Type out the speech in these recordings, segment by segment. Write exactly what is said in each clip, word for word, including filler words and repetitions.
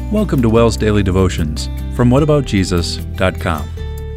Welcome to WELL's Daily Devotions from what about jesus dot com.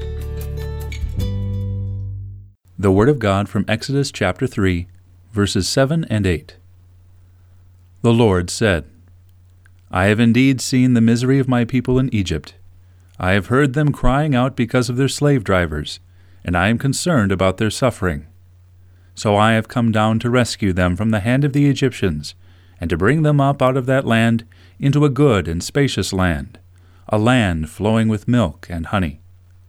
The Word of God from Exodus chapter three, verses seven and eight. The Lord said, I have indeed seen the misery of my people in Egypt. I have heard them crying out because of their slave drivers, and I am concerned about their suffering. So I have come down to rescue them from the hand of the Egyptians, and to bring them up out of that land into a good and spacious land, a land flowing with milk and honey.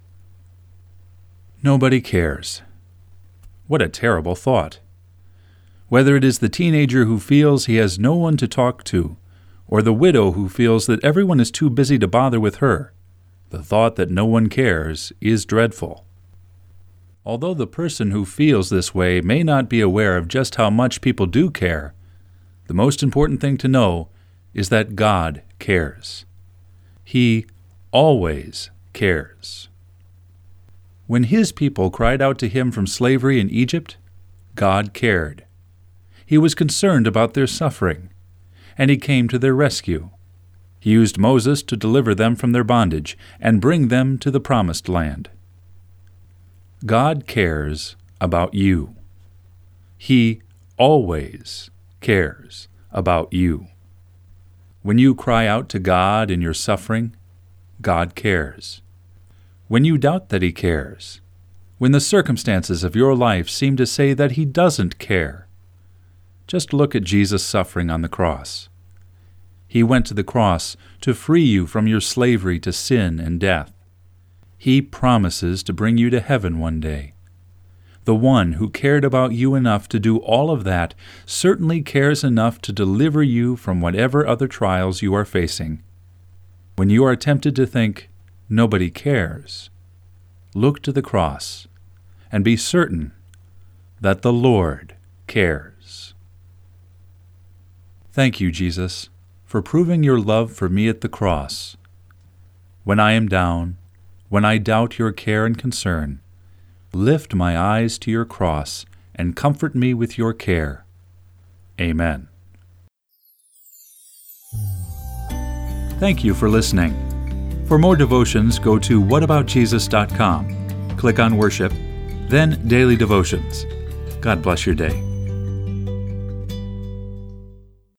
Nobody cares. What a terrible thought. Whether it is the teenager who feels he has no one to talk to, or the widow who feels that everyone is too busy to bother with her, the thought that no one cares is dreadful. Although the person who feels this way may not be aware of just how much people do care, the most important thing to know is that God cares. He always cares. When His people cried out to Him from slavery in Egypt, God cared. He was concerned about their suffering, and He came to their rescue. He used Moses to deliver them from their bondage and bring them to the promised land. God cares about you. He always cares about you. When you cry out to God in your suffering, God cares. When you doubt that He cares, when the circumstances of your life seem to say that He doesn't care, just look at Jesus' suffering on the cross. He went to the cross to free you from your slavery to sin and death. He promises to bring you to heaven one day. The one who cared about you enough to do all of that certainly cares enough to deliver you from whatever other trials you are facing. When you are tempted to think, nobody cares, look to the cross and be certain that the Lord cares. Thank you, Jesus, for proving your love for me at the cross. When I am down, when I doubt your care and concern, lift my eyes to your cross and comfort me with your care. Amen. Thank you for listening. For more devotions, go to what about jesus dot com. Click on Worship, then Daily Devotions. God bless your day.